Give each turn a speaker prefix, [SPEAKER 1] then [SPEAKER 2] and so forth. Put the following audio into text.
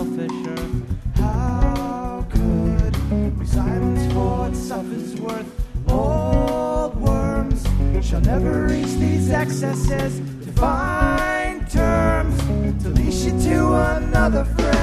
[SPEAKER 1] selfish earth.
[SPEAKER 2] How could we silence for what suffers worth? Old worms shall never reach these excesses to find terms to leash you to another friend.